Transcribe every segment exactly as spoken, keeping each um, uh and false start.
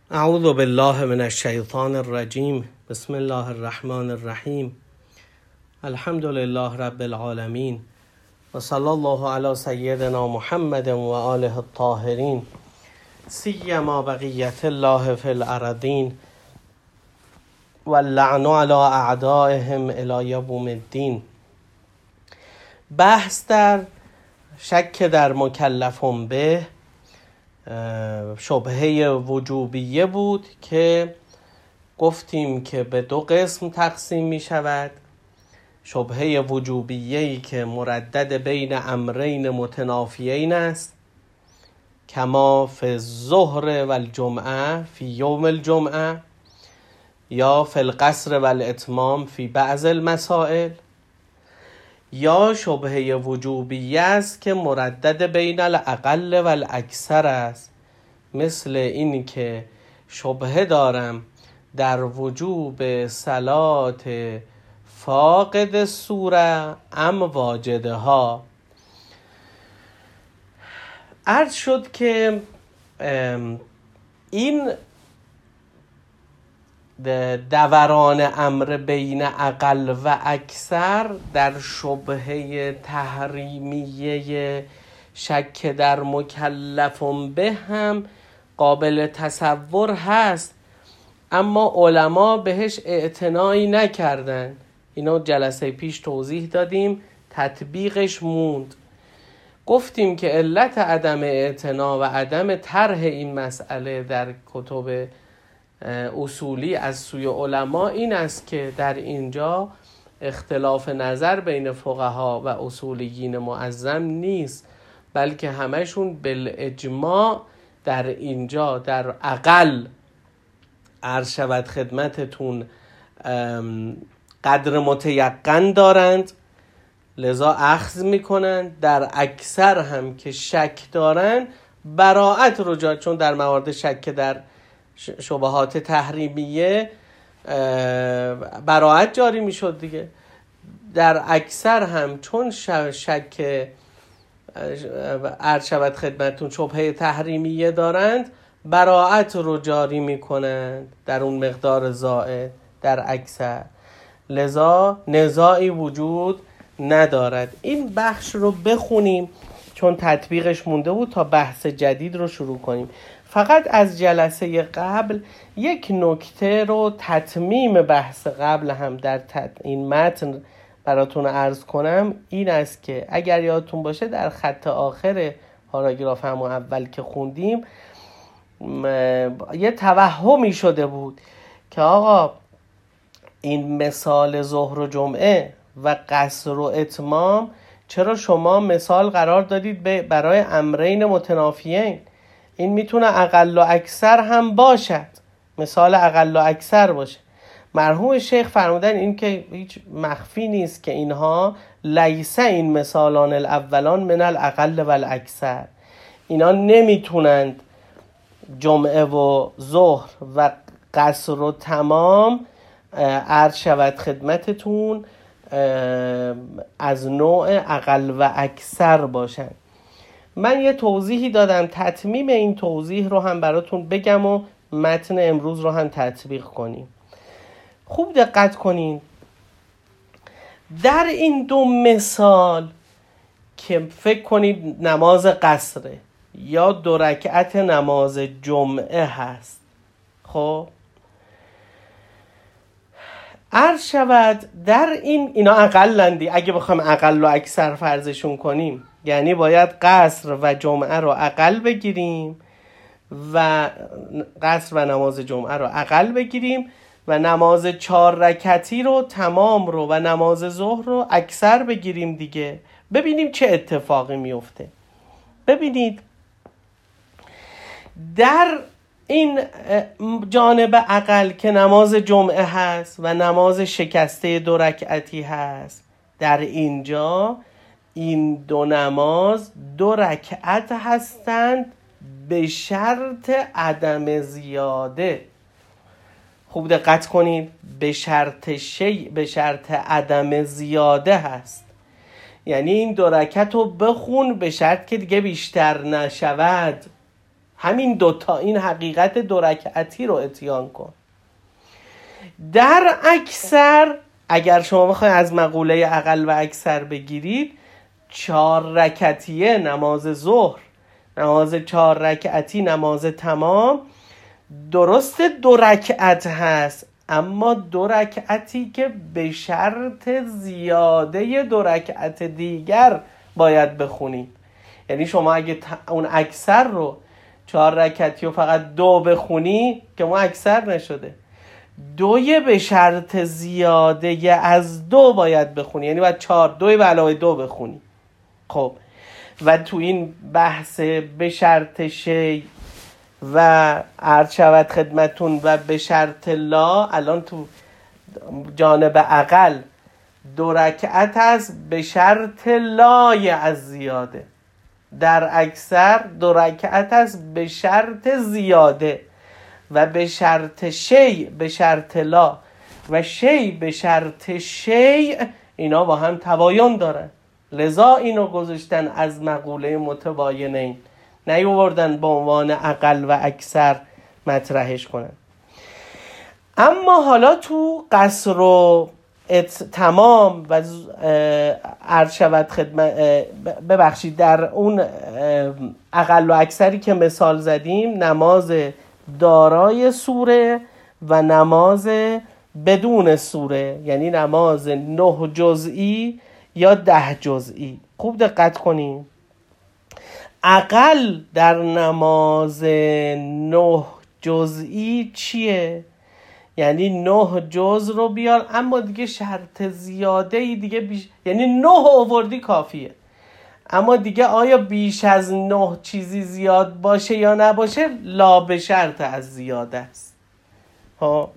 اعوذ بالله من الشیطان الرجیم. بسم الله الرحمن الرحیم. الحمد لله رب العالمین و صلی الله علی سیدنا محمد و آله الطاهرین سیما بقیت الله فی الارضین و اللعن علی اعدائهم الی یوم الدین. بحث در شک در مکلفون به شبهه وجوبیه بود که گفتیم که به دو قسم تقسیم می شود. شبهه وجوبیه‌ای که مردد بین امرین متنافیین است، کما فی الظهر و الجمعه فی یوم الجمعه، یا فی القصر و الاتمام فی بعض المسائل. یا شبهه وجوبیه است که مردد بین الاقل و الاکثر است، مثل این که شبهه دارم در وجوب صلات فاقد سوره ام واجده ها. عرض شد که این دوران امر بین اقل و اکثر در شبهه تحریمیه شک در مکلفون به هم قابل تصور هست، اما علما بهش اعتنایی نکردن. اینو جلسه پیش توضیح دادیم، تطبیقش موند. گفتیم که علت عدم اعتنا و عدم طرح این مسئله در کتب اصولی از سوی علما این است که در اینجا اختلاف نظر بین فقها و اصولیین معظم نیست، بلکه همشون بالاجماع در اینجا در اقل عرض شود خدمتتون قدر متیقن دارند، لذا اخذ میکنند. در اکثر هم که شک دارند براعت رجوع، چون در موارد شک در شبهات تحریمیه براعت جاری میشد دیگه. در اکثر هم چون شک عرض شود خدمتون شبهه تحریمیه دارند، براعت رو جاری میکنند در اون مقدار زائد در اکثر، لذا نزاعی وجود ندارد. این بخش رو بخونیم چون تطبیقش مونده بود تا بحث جدید رو شروع کنیم. فقط از جلسه قبل یک نکته رو تتمیم بحث قبل هم در تت... این متن براتون عرض کنم. این است که اگر یادتون باشه در خط آخر پاراگراف هم اول که خوندیم م... یه توهمی شده بود که آقا این مثال ظهر و جمعه و قصر و اتمام چرا شما مثال قرار دادید برای امرین متنافیین؟ این میتونه اقل و اکثر هم باشد، مثال اقل و اکثر باشه. مرحوم شیخ فرمودن این که هیچ مخفی نیست که اینها لیسه این مثالان الاولان من الاقل و الاکثر، اینا نمیتونند جمعه و ظهر و قصر و تمام عرض شود خدمتتون از نوع اقل و اکثر باشند. من یه توضیحی دادم، تتمیم این توضیح رو هم براتون بگم و متن امروز رو هم تطبیق کنیم. خوب دقت کنین در این دو مثال که فکر کنید نماز قصره یا دو رکعت نماز جمعه هست. خب عرض شود در این اینا اقلندی، اگه بخوایم اقل و اکثر فرضشون کنیم یعنی باید قصر و جمعه رو اقل بگیریم و قصر و نماز جمعه رو اقل بگیریم و نماز چهار رکعتی رو تمام رو و نماز ظهر رو اکثر بگیریم دیگه. ببینیم چه اتفاقی میفته. ببینید در این جانب اقل که نماز جمعه هست و نماز شکسته دو رکعتی هست، در اینجا این دو نماز دو رکعت هستند به شرط عدم زیاده. خوب دقت کنید، به شرط شی به شرط عدم زیاده هست. یعنی این دو رکعت رو بخون به شرط که دیگه بیشتر نشود. همین دوتا، این حقیقت دو رکعتی رو اتیان کن. در اکثر اگر شما بخواید از مقوله اقل و اکثر بگیرید، چهار رکعتیه نماز ظهر، نماز چهار رکعتی نماز تمام، درست دو رکعت هست، اما دو رکعتی که به شرط زیاده دو رکعت دیگر باید بخونید. یعنی شما اگه اون اکثر رو چهار رکعتی و فقط دو بخونی که ما اکثر نشده، دوی به شرط زیاده از دو باید بخونی، یعنی باید چهار دوی به علاوه دو بخونی. خب و تو این بحث به شرط شی و عرض شود خدمتون و به شرط لا، الان تو جانب اقل دو رکعت است به شرط لای از زیاده، در اکثر دو رکعت است به شرط زیاده و به شرط شی به شرط لا و شی به شرط شی، اینا با هم تباین دارن، لذا اینو گذاشتن از مقوله متباینین، نیاوردن به عنوان اقل و اکثر مطرحش کنن. اما حالا تو قصر و تمام و عرض شود خدمت ببخشید در اون اقل و اکثری که مثال زدیم، نماز دارای سوره و نماز بدون سوره، یعنی نماز نه جزئی یا ده جزئی. خوب دقت کنیم، اقل در نماز نه جزئی چیه؟ یعنی نه جز رو بیار، اما دیگه شرط زیاده ای دیگه بیش، یعنی نه آوردی کافیه، اما دیگه آیا بیش از نه چیزی زیاد باشه یا نباشه لا به شرط از زیاده است. ها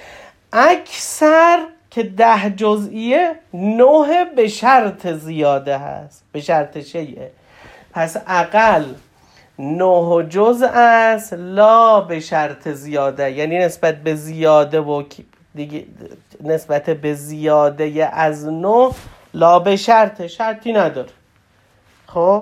اکثر که ده جزئیه، نه به شرط زیاده هست، به شرط شیعه. پس اقل نه جز است لا به شرط زیاده، یعنی نسبت به زیاده و دیگه نسبت به زیاده از نه لا به شرط، شرطی نداره. خب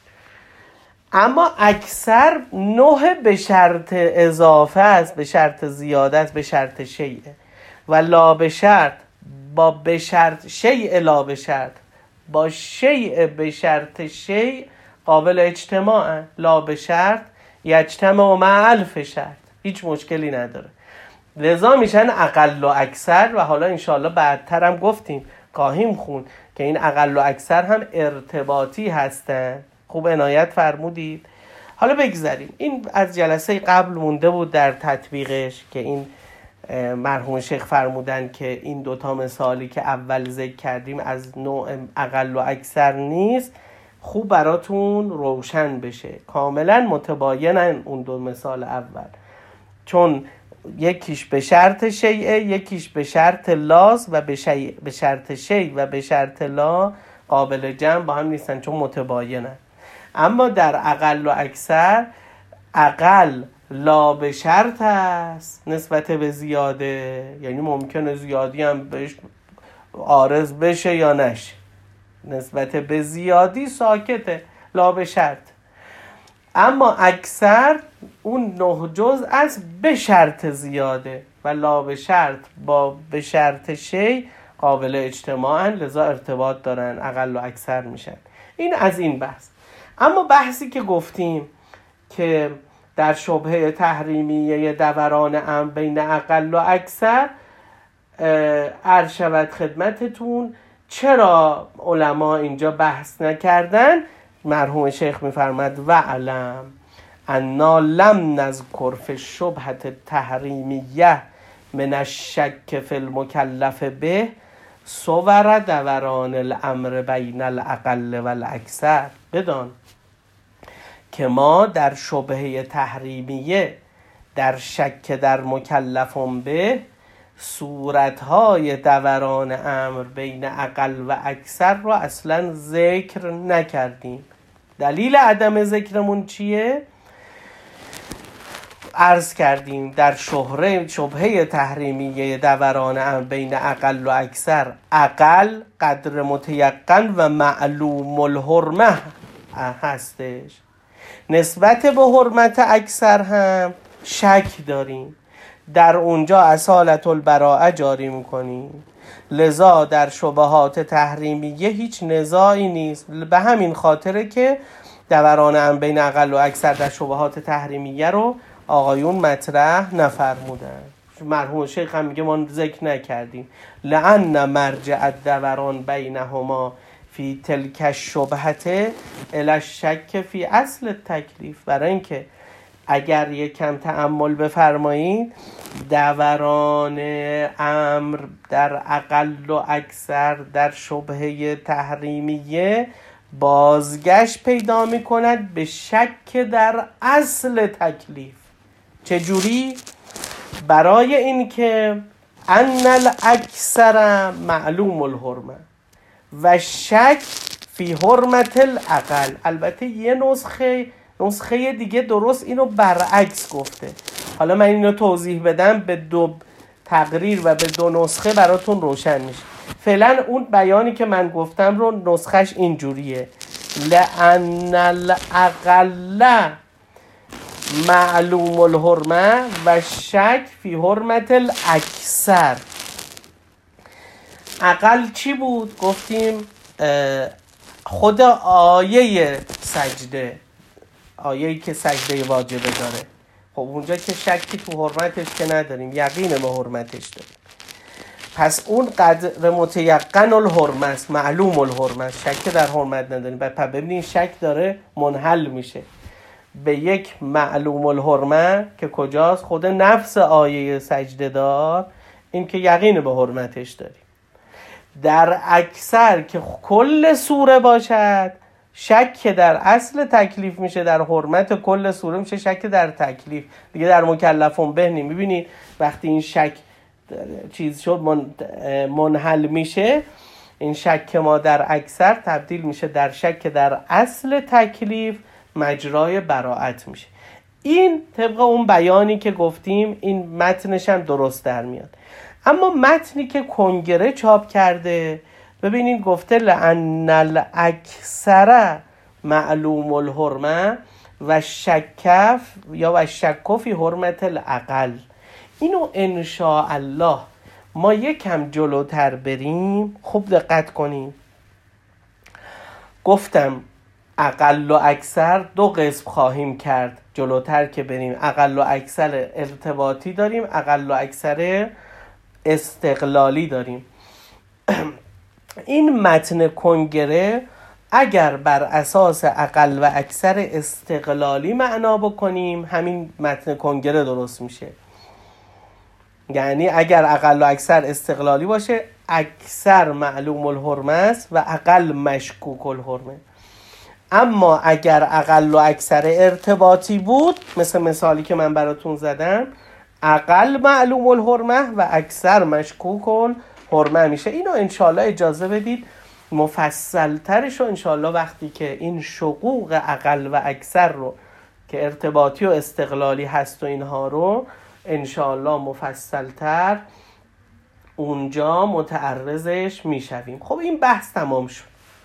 اما اکثر نه به شرط اضافه است، به شرط زیاده است، به شرط شیعه. و لا به شرط با به شرط شیء لا به شرط با شیء به شرط شیء قابل اجتماع، لا به شرط یجتمع مع الف شرط، هیچ مشکلی نداره. لذا میشن اقل و اکثر. و حالا انشاءالله بعدتر هم گفتیم خواهیم خون که این اقل و اکثر هم ارتباطی هستن. خوب عنایت فرمودید. حالا بگذاریم، این از جلسه قبل مونده بود در تطبیقش که این مرحوم شیخ فرمودن که این دوتا مثالی که اول ذکر کردیم از نوع اقل و اکثر نیست. خوب براتون روشن بشه، کاملا متباینن اون دو مثال اول، چون یکیش به شرط شیعه، یکیش به شرط لاز و به, شی... به شرط شیع و به شرط لا قابل جمع با هم نیستن چون متباینن. اما در اقل و اکثر اقل لا به شرط است نسبت به زیاده، یعنی ممکنه زیادی هم بهش عارض بشه یا نشه، نسبت به زیادی ساکته، لا به شرط. اما اکثر اون نه جز از به شرط زیاده و لا به شرط با به شرط شی قابل اجتماعن، لذا ارتباط دارن، اقل و اکثر میشن. این از این بحث. اما بحثی که گفتیم که در شبهه تحریمیه دوران امر بین اقل و اکثر، عرض شود خدمتتون چرا علما اینجا بحث نکردن. مرحوم شیخ میفرماد و علم انا لم نذکر فی الشبهه تحریمیه من الشک فی المکلف به صور دوران الامر بین الاقل و الاکثر. بدان که ما در شبهه تحریمیه در شک در مکلفون به صورتهای دوران امر بین اقل و اکثر رو اصلا ذکر نکردیم. دلیل عدم ذکرمون چیه؟ عرض کردیم در شهره شبهه تحریمیه دوران امر بین اقل و اکثر، اقل قدر متیقن و معلوم الحرمه هستش، نسبت به حرمت اکثر هم شک داریم، در اونجا اصالت البراءه جاری میکنیم. لذا در شبهات تحریمیه هیچ نزاعی نیست. به همین خاطره که دوران امر بین اقل و اکثر در شبهات تحریمیه رو آقایون مطرح نفرمودن. مرحوم شیخ هم میگه ما ذکر نکردیم. لأن مرجع الدوران بینهما فی تلک الشبهت الی الشک فی اصل التکلیف. برای اینکه اگر یک کم تأمل بفرمایید، دوران امر در اقل و اکثر در شبهه تحریمیه بازگشت پیدا می کند به شک در اصل تکلیف. چجوری؟ برای اینکه ان الاکثر معلوم الحرمه و شک فی حرمت الاقل. البته یه نسخه نسخه دیگه درست اینو برعکس گفته. حالا من اینو توضیح بدم، به دو تقریر و به دو نسخه براتون روشن میشه. فعلا اون بیانی که من گفتم رو نسخش اینجوریه: لأن الاقل معلوم الحرمه و شک فی حرمت الاکثر. اقل چی بود؟ گفتیم خود آیه سجده، آیه‌ای که سجده واجبه داره. خب اونجا که شکی تو حرمتش که نداریم، یقین به حرمتش داریم. پس اون قدر متیقن الحرمه است، معلوم الحرمه است، شک در حرمت نداریم. پس ببینید شک داره منحل میشه به یک معلوم الحرمه که کجاست؟ خود نفس آیه سجده دار، این که یقین به حرمتش داریم. در اکثر که کل سوره باشد، شک در اصل تکلیف میشه، در حرمت کل سوره میشه شک در تکلیف. دیگه در مکلفون به نیم. میبینید وقتی این شک چیز شد من منحل میشه، این شک ما در اکثر تبدیل میشه در شک در اصل تکلیف، مجرای براءت میشه. این طبق اون بیانی که گفتیم، این متنش هم درست در میاد. اما متنی که کنگره چاپ کرده، ببینید گفته لأن الاکثر معلوم الحرمه و شکف یا و شک فی حرمت الاقل. اینو انشاءالله ما یکم جلوتر بریم خوب دقت کنیم. گفتم اقل و اکثر دو قسم خواهیم کرد جلوتر که بریم. اقل و اکثر ارتباطی داریم، اقل و اکثر استقلالی داریم. این متن کنگره اگر بر اساس اقل و اکثر استقلالی معنا بکنیم، همین متن کنگره درست میشه. یعنی اگر اقل و اکثر استقلالی باشه، اکثر معلوم الحرمه است و اقل مشکوک الحرمه. اما اگر اقل و اکثر ارتباطی بود، مثل مثالی که من براتون زدم، اقل معلوم الحرمه و اکثر مشکوک الحرمه میشه. اینو انشالله اجازه بدید مفصل ترش رو انشالله وقتی که این شقوق اقل و اکثر رو که ارتباطی و استقلالی هست و اینها رو انشالله مفصل تر اونجا متعرضش میشویم. خب این بحث تمام شد.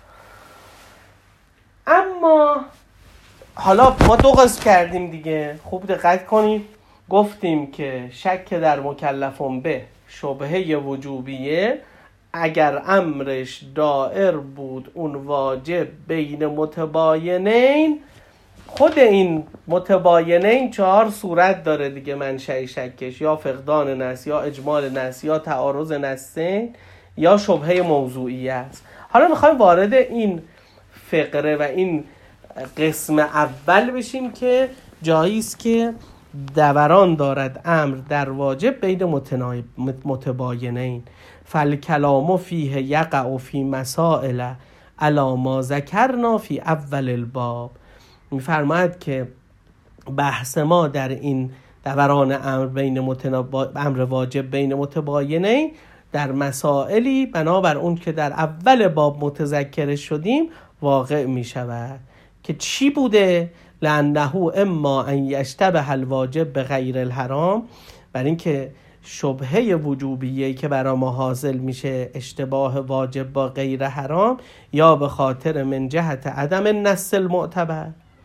اما حالا ما دو قسم کردیم دیگه، خوب دقت کنید. گفتیم که شک در مکلفون به شبهه وجوبیه اگر امرش دائر بود اون واجب بین متباینین. خود این متباینین چهار صورت داره دیگه منشأ شکش، یا فقدان نص، یا اجمال نص، یا تعارض نصین، یا شبهه موضوعیه است. حالا میخوایم وارد این فقره و این قسم اول بشیم که جایی است که دوران دارد امر در واجب بین متباینین. فالکلام فیه یقع فی مسائل علی ما ذکرنا فی اول الباب. میفرماید که بحث ما در این دوران امر بین متناب... امر واجب بین متباینین در مسائلی بنابر اون که در اول باب متذکر شدیم واقع می شود. که چی بوده؟ لأنه اما ان یشتبه الواجب به غیر الحرام، برای اینکه شبهه وجوبیه که برای ما حاصل میشه اشتباه واجب با غیر حرام، یا به خاطر من جهت عدم النص المعتبر،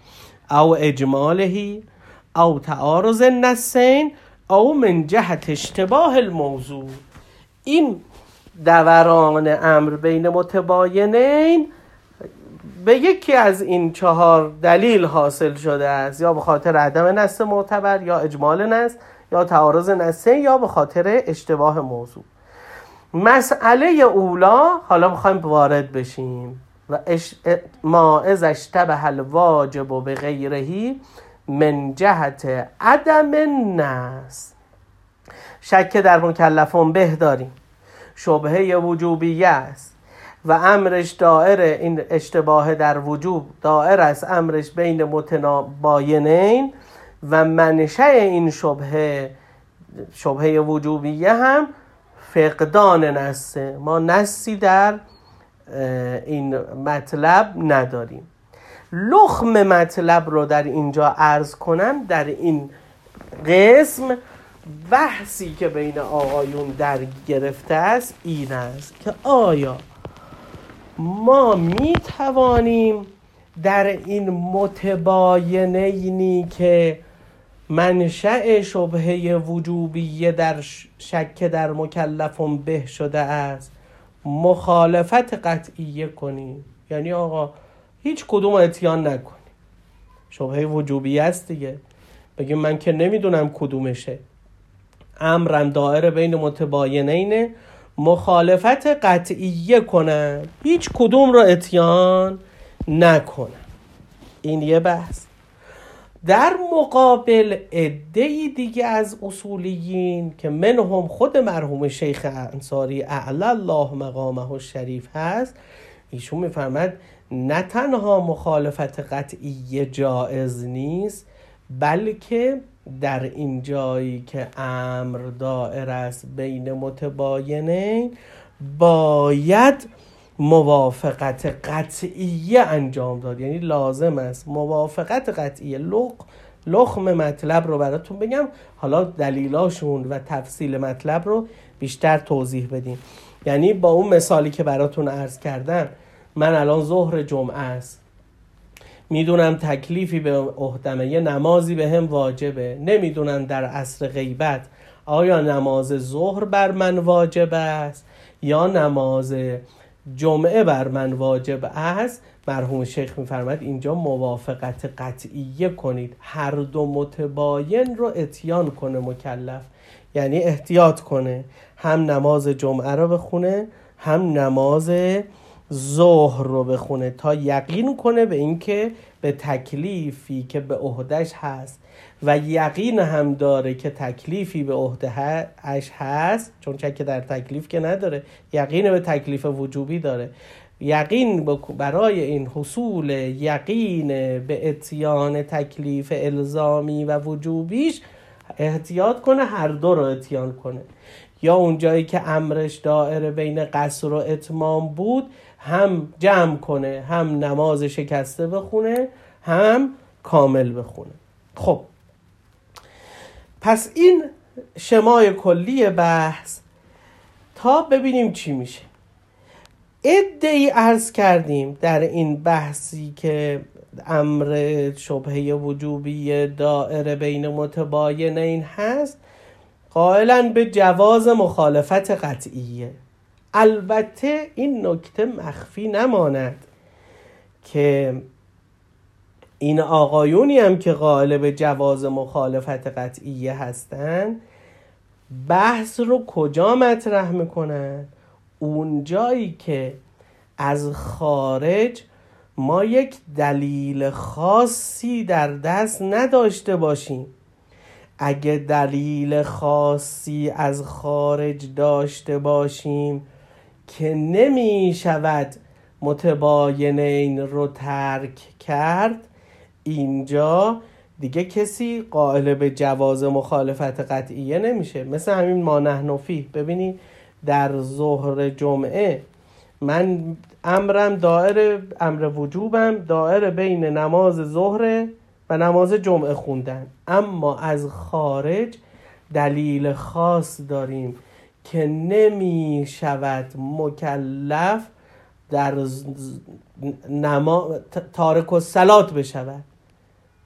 او اجماله او تعارض النصین او من جهت اشتباه الموضوع. این دوران امر بین متباینین به یکی از این چهار دلیل حاصل شده است، یا به خاطر عدم نص معتبر، یا اجمال نص، یا تعارض نصین، یا به خاطر اشتباه موضوع. مسئله اولا حالا میخوایم وارد بشیم و اش... ما از اشتبه الواجب به غیرهی من جهت عدم نص. شک در مکلفون به داریم، شبهه وجوبیه است و امرش دائر، این اشتباه در وجوب دائر است امرش بین متباینین و منشأ این شبهه شبهه وجوبیه هم فقدان نصه. ما نصی در این مطلب نداریم. لخم مطلب رو در اینجا عرض کنم. در این قسم بحثی که بین آقایون در گرفته است این است که آیا ما می توانیم در این متباینینی که منشأ شبهه وجوبیه در شک در مکلفون به شده است مخالفت قطعیه کنیم؟ یعنی آقا هیچ کدوم اتیان نکنیم، شبهه وجوبیه است دیگه، بگیم من که نمیدونم کدومشه، امرم دائره بین متباینین، مخالفت قطعیه کنم، هیچ کدوم رو اتیان نکنم. این یه بحث. در مقابل عده‌ای دیگه از اصولیین که منهم خود مرحوم شیخ انصاری اعلی الله مقامه الشریف هست، ایشون میفرماد نه تنها مخالفت قطعی جائز نیست، بلکه در این جایی که امر دائر است بین متباینین باید موافقت قطعیه انجام داد. یعنی لازم است موافقت قطعیه. لغ لخم مطلب رو براتون بگم، حالا دلیلاشون و تفصیل مطلب رو بیشتر توضیح بدیم. یعنی با اون مثالی که براتون عرض کردم، من الان ظهر جمعه است، میدونم تکلیفی به عهدمه، یه نمازی به هم واجبه، نمیدونم در عصر غیبت آیا نماز ظهر بر من واجب است یا نماز جمعه بر من واجب است. مرحوم شیخ میفرماید اینجا موافقت قطعیه کنید، هر دو متباین رو اتیان کنه مکلف، یعنی احتیاط کنه، هم نماز جمعه رو بخونه هم نماز ظهر رو بخونه تا یقین کنه به اینکه به تکلیفی که به عهدهش هست و یقین هم داره که تکلیفی به عهدهش هست، چون شک در تکلیف که نداره، یقین به تکلیف وجوبی داره. یقین برای این حصول یقین به اتیان تکلیف الزامی و وجوبیش احتیاط کنه، هر دو رو اتیان کنه. یا اون جایی که امرش دائره بین قصر و اتمام بود، هم جمع کنه، هم نماز شکسته بخونه هم کامل بخونه. خب پس این شمای کلی بحث تا ببینیم چی میشه. عده‌ای عرض کردیم در این بحثی که امر شبهه وجوبی دائره بین متباینین هست، قائلاً به جواز مخالفت قطعیه. البته این نکته مخفی نماند که این آقایونی هم که قائل به جواز مخالفت قطعیه هستن، بحث رو کجا مطرح میکنن؟ اون جایی که از خارج ما یک دلیل خاصی در دست نداشته باشیم. اگه دلیل خاصی از خارج داشته باشیم که نمی شود متباینین رو ترک کرد، اینجا دیگه کسی قائل به جواز مخالفت قطعیه نمیشه. مثل همین ما نحن فیه. ببینید در ظهر جمعه من امرم دائره، امر وجوبم دائره بین نماز ظهر و نماز جمعه خوندن، اما از خارج دلیل خاص داریم که نمی شود مکلف در نما... تارک الصلات بشود.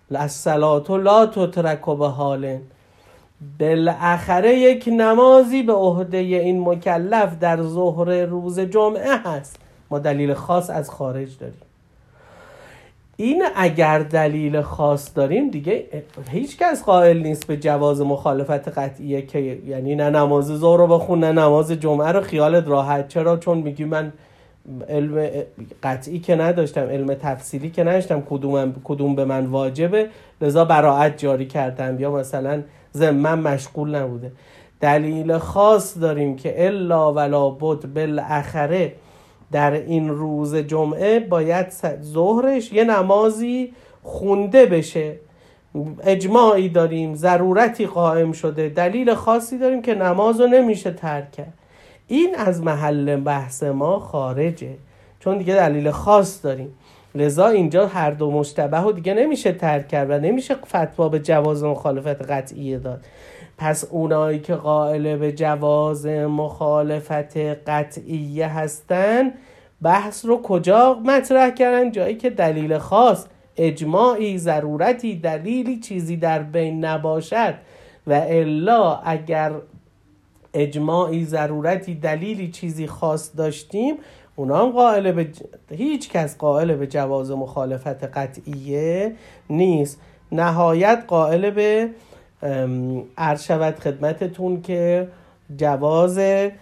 الصلاة لا تترک بحال، بالاخره یک نمازی به عهده این مکلف در ظهر روز جمعه هست. ما دلیل خاص از خارج داریم. این اگر دلیل خاص داریم دیگه هیچ کس قائل نیست به جواز مخالفت قطعیه که یعنی نه نماز ظهر رو بخون نه نماز جمعه رو، خیالت راحت. چرا؟ چون میگی من علم قطعی که نداشتم، علم تفصیلی که نداشتم کدوم کدوم به من واجبه، لذا براءت جاری کردم، یا مثلا ذمم مشغول نبوده. دلیل خاص داریم که الا ولا بد بالاخره در این روز جمعه باید ظهرش یه نمازی خونده بشه، اجماعی داریم، ضرورتی قائم شده، دلیل خاصی داریم که نماز رو نمیشه ترک کرد. این از محل بحث ما خارجه، چون دیگه دلیل خاص داریم، لذا اینجا هر دو مشتبه رو دیگه نمیشه ترک کرد و نمیشه فتوا به جواز مخالفت قطعیه داد. پس اونایی که قائل به جواز مخالفت قطعیه هستن بحث رو کجا مطرح کردن؟ جایی که دلیل خاص، اجماعی، ضرورتی، دلیلی، چیزی در بین نباشد. و الا اگر اجماعی، ضرورتی، دلیلی، چیزی خاص داشتیم، اونا هم قائل به ج... هیچ کس قائل به جواز مخالفت قطعیه نیست. نهایت قائل به عرض شود خدمتتون که جواز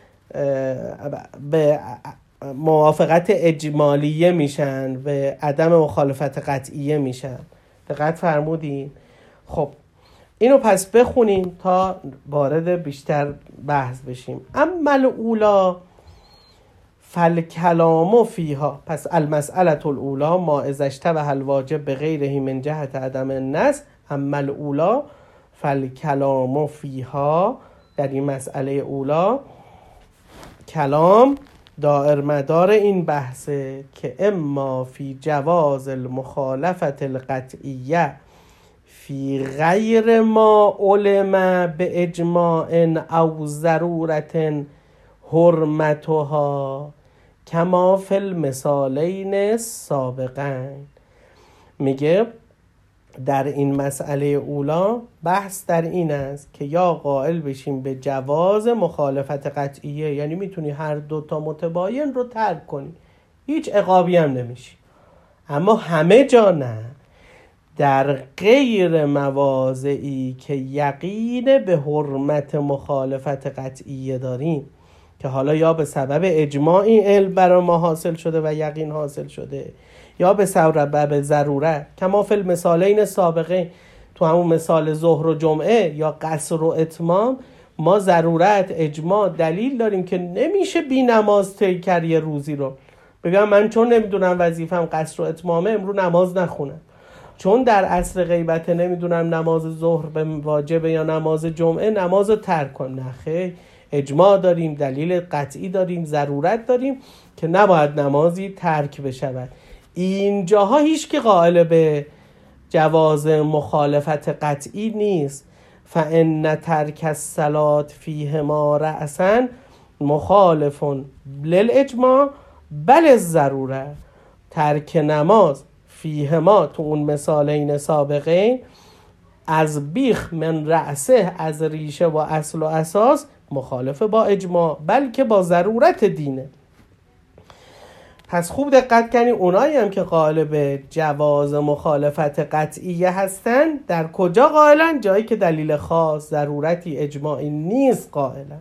به موافقت اجمالیه میشن، به عدم مخالفت قطعیه میشن. دقت فرمودین؟ خب اینو پس بخونیم تا وارد بیشتر بحث بشیم. اما الاولا فالکلام فیها، پس المسئله الاولا ما اذا اشتبه الواجب بغیره من جهت عدم النص. اما الاولا فالکلام فیها، در این مسئله اولا کلام دائر مدار این بحثه که اما فی جواز المخالفت القطعیه فی غیر ما علم به اجماع او ضرورت حرمتها کما فی المثالین سابقین. میگه در این مسئله اولا بحث در این است که یا قائل بشیم به جواز مخالفت قطعیه، یعنی میتونی هر دوتا متباین رو ترک کنی، هیچ عقابی هم نمیشی، اما همه جا نه. در غیر مواضعی که یقین به حرمت مخالفت قطعیه داریم، که حالا یا به سبب اجماعی علم برای ما حاصل شده و یقین حاصل شده، یا به سبب ضرورت، کما فی المثالین سابقه، تو همون مثال ظهر و جمعه یا قصر و اتمام، ما ضرورت، اجماع، دلیل داریم که نمیشه بی نماز طی کرد یه روزی رو. بگم من چون نمیدونم وظیفم قصر و اتمامه امرو نماز نخونم، چون در عصر غیبت نمیدونم نماز ظهر به واجبه یا نماز جمعه، نماز رو ترک کن. نه خیر، اجماع داریم، دلیل قطعی داریم، ضرورت داریم که نباید نمازی ترک بشود. اینجاها هیچ که قائل به جواز مخالفت قطعی نیست. فان ترک الصلاة فیهما رأسا مخالف للاجماع بل الضروره. ترک نماز فیهما، تو اون مثالین سابقه، از بیخ من رأسه، از ریشه و اصل و اساس مخالف با اجماع بلکه با ضرورت دینه. پس خوب دقت کنید، اونایی هم که قائل به جواز مخالفت قطعیه هستن در کجا قائلن؟ جایی که دلیل خاص، ضرورتی، اجماعی نیست قائلن.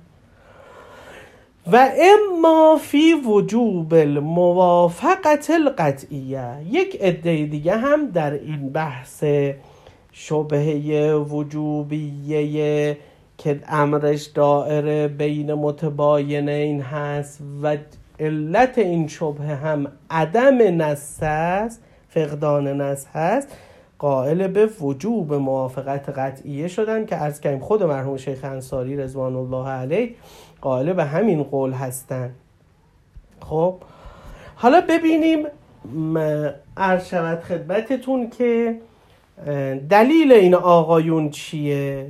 و اما فی وجوب الموافقت القطعیه، یک عده دیگه هم در این بحث شبهه وجوبیه که امرش دائره بین متباینین هست و علت این شبهه هم عدم نص است، فقدان نص هست، قائل به وجوب موافقت قطعیه شدن که عرض کردیم خود مرحوم شیخ انصاری رضوان الله علیه قائل به همین قول هستن. خب حالا ببینیم عرض شود خدمتتون که دلیل این آقایون چیه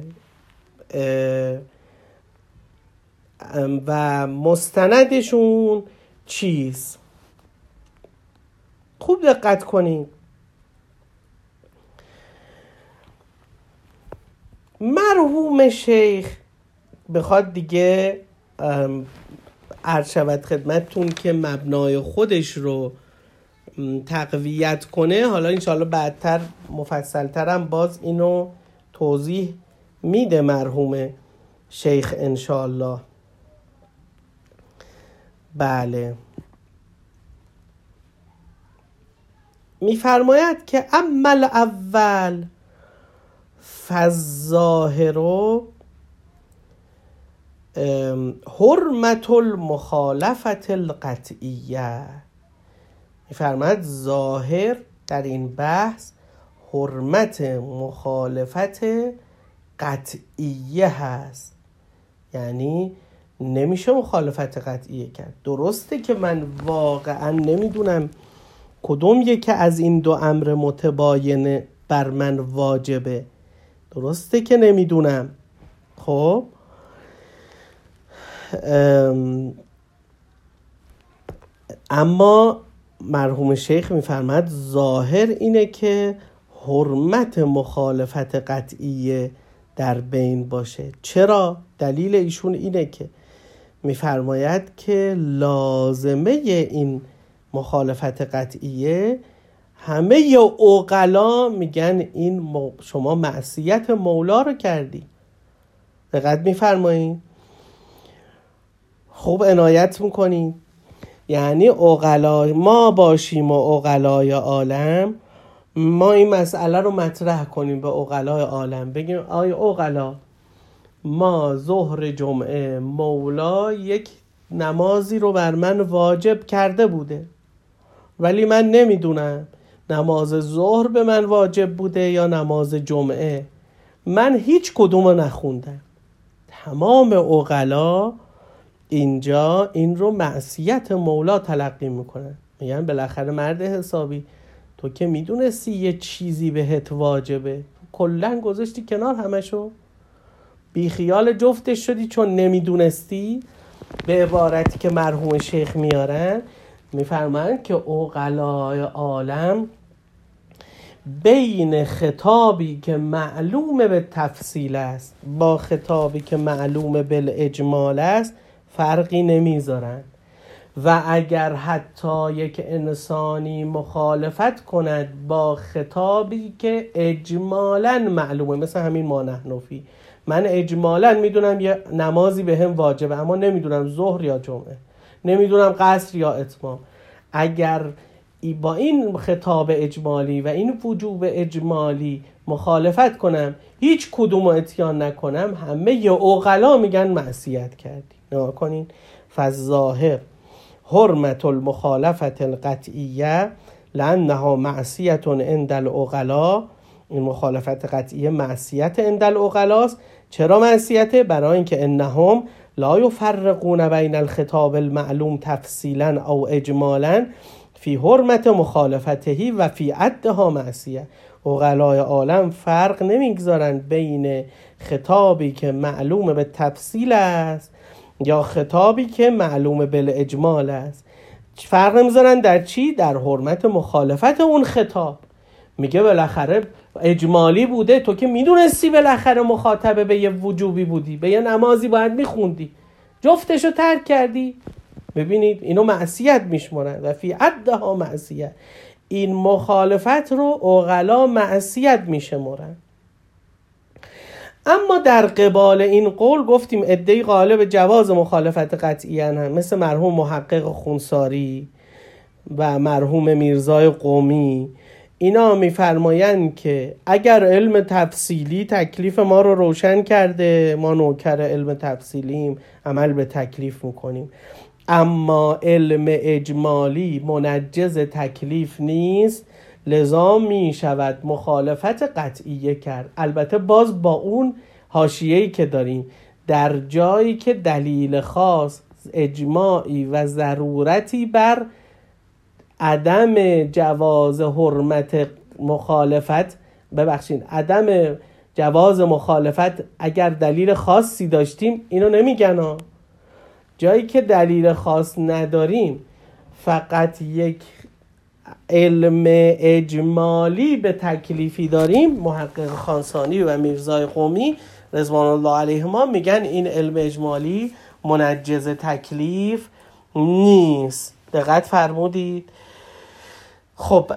و مستندشون چیست. خوب دقت کنید. مرحوم شیخ بخواد دیگه عرض شود خدمتتون که مبنای خودش رو تقویت کنه، حالا انشاءالله بعدتر مفصلترم باز اینو توضیح میده مرحوم شیخ انشاءالله. بله، میفرماید که عمل اول فالظاهر حرمت المخالفت القطعیه. میفرماید ظاهر در این بحث حرمت مخالفت قطعیه هست، یعنی نمیشه مخالفت قطعیه کرد. درسته که من واقعا نمیدونم کدوم یکی از این دو امر متباینه بر من واجبه، درسته که نمیدونم. خب اما مرحوم شیخ میفرماد ظاهر اینه که حرمت مخالفت قطعیه در بین باشه. چرا؟ دلیل ایشون اینه که میفرماید که لازمه این مخالفت قطعیه همه عقلا میگن این شما معصیت مولا رو کردی. دقت میفرمایید؟ خوب عنایت میکنید. یعنی عقلای ما باشیم و عقلای عالم، ما این مسئله رو مطرح کنیم به عقلای عالم، بگیم آی عقلا، ما ظهر جمعه مولا یک نمازی رو بر من واجب کرده بوده، ولی من نمیدونم نماز ظهر به من واجب بوده یا نماز جمعه. من هیچ کدوم رو نخوندم. تمام عقلا اینجا این رو معصیت مولا تلقی میکنن. میگن بالاخره مرد حسابی، تو که میدونستی یه چیزی بهت واجبه، کلن گذاشتی کنار همشو، بی خیال جفتش شدی چون نمیدونستی. به عبارتی که مرحوم شیخ میارن، میفرمایند که عقلای عالم بین خطابی که معلوم به تفصیل است با خطابی که معلوم بالاجمال است فرقی نمیذارن، و اگر حتی یک انسانی مخالفت کند با خطابی که اجمالاً معلومه، مثل همین ما نحنفی، من اجمالاً میدونم یه نمازی به هم واجبه اما نمیدونم ظهر یا جمعه، نمیدونم قصر یا اتمام، اگر با این خطاب اجمالی و این وجوب اجمالی مخالفت کنم، هیچ کدوم اتیان نکنم، همه ی عقلا میگن معصیت کردی. نگاه کنین، فالظاهر حرمت المخالفت القطعیه لانها معصیت عند العقلا. این مخالفت قطعیه معصیت عند العقلاست. چرا معصیته؟ برای اینکه انهم لا یفرقون بین الخطاب المعلوم تفصیلا او اجمالا فی حرمت مخالفته و فی عدها معصیه. عقلای عالم فرق نمیگذارن بین خطابی که معلوم به تفصیل است یا خطابی که معلوم بالاجمال است. فرق نمیذارن در چی؟ در حرمت مخالفت اون خطاب. میگه بالاخره اجمالی بوده، تو که میدونستی بالاخره مخاطبه به یه وجوبی بودی، به یه نمازی باید میخوندی، جفتشو ترک کردی. ببینید اینو معصیت میشمارن و فی عدها معصیت. این مخالفت رو عقلا معصیت میشمارن. اما در قبال این قول گفتیم عده‌ای غالب جواز مخالفت قطعیاً هم، مثل مرحوم محقق خونساری و مرحوم میرزای قمی. اینا میفرمایند که اگر علم تفصیلی تکلیف ما رو روشن کرده، ما نوکر علم تفصیلیم، عمل به تکلیف میکنیم، اما علم اجمالی منجز تکلیف نیست، لذا می شود مخالفت قطعیه کرد. البته باز با اون حاشیه‌ای که داریم، در جایی که دلیل خاص اجماعی و ضرورتی بر عدم جواز حرمت مخالفت، ببخشید عدم جواز مخالفت اگر دلیل خاصی داشتیم، اینو نمیگن ها. جایی که دلیل خاص نداریم، فقط یک علم اجمالی به تکلیفی داریم، محقق خانسانی و میرزای قمی رضوان الله علیهما میگن این علم اجمالی منجز تکلیف نیست. دقت فرمودید؟ خب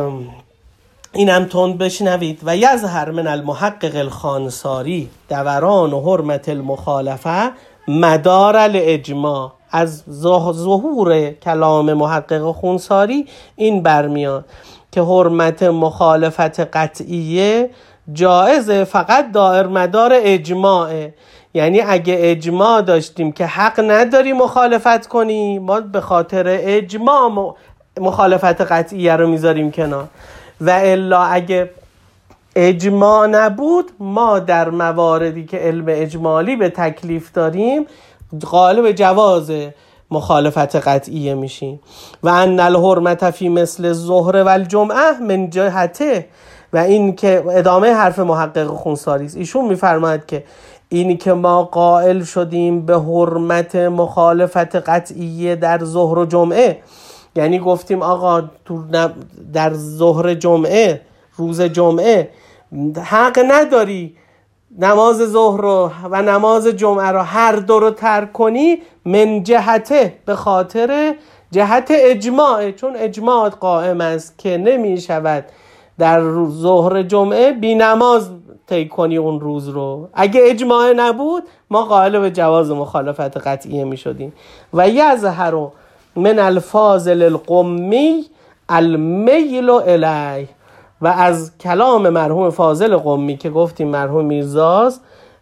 اینم تند بشنوید. و یظهر من المحقق الخانساری دوران و حرمت المخالفه مدار الاجماع. از ظهور کلام محقق خونساری این برمیاد که حرمت مخالفت قطعیه جایزه، فقط دائر مدار اجماعه. یعنی اگه اجماع داشتیم که حق نداری مخالفت کنی، ما به خاطر اجماع مخالفت قطعیه رو میذاریم کنار، و الا اگه اجماع نبود ما در مواردی که علم اجمالی به تکلیف داریم غالب جواز مخالفت قطعیه میشیم. و ان الحرمت فی مثل الظهر و الجمعه من جهته. و این که ادامه حرف محقق خونساری است، ایشون میفرماید که اینی که ما قائل شدیم به حرمت مخالفت قطعیه در ظهر و جمعه، یعنی گفتیم آقا در ظهر جمعه، روز جمعه حق نداری نماز ظهر رو و نماز جمعه رو هر دو رو ترک کنی، من جهته، به خاطر جهت اجماع، چون اجماع قائم است که نمی شود در ظهر جمعه بی نماز طی کنی اون روز رو. اگه اجماع نبود ما قائل به جواز مخالفت قطعیه می شدیم. و یظهر من الفاضل القمی المیل الیه. و از کلام مرحوم فاضل قمی که گفتیم مرحوم میرزاست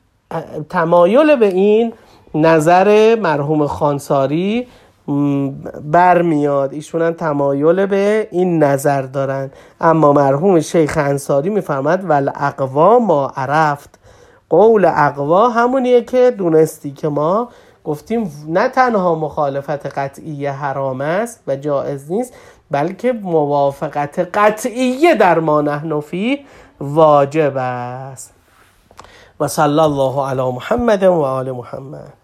تمایل به این نظر مرحوم خانساری برمیاد، ایشون هم تمایل به این نظر دارن. اما مرحوم شیخ انصاری میفرماد ول اقوا ما عرفت. قول اقوا همونیه که دونستی که ما گفتیم نه تنها مخالفت قطعیه حرام است و جائز نیست، بلکه موافقت قطعیه در ما نحن فیه واجب است. و صلی الله علی محمد و آل محمد.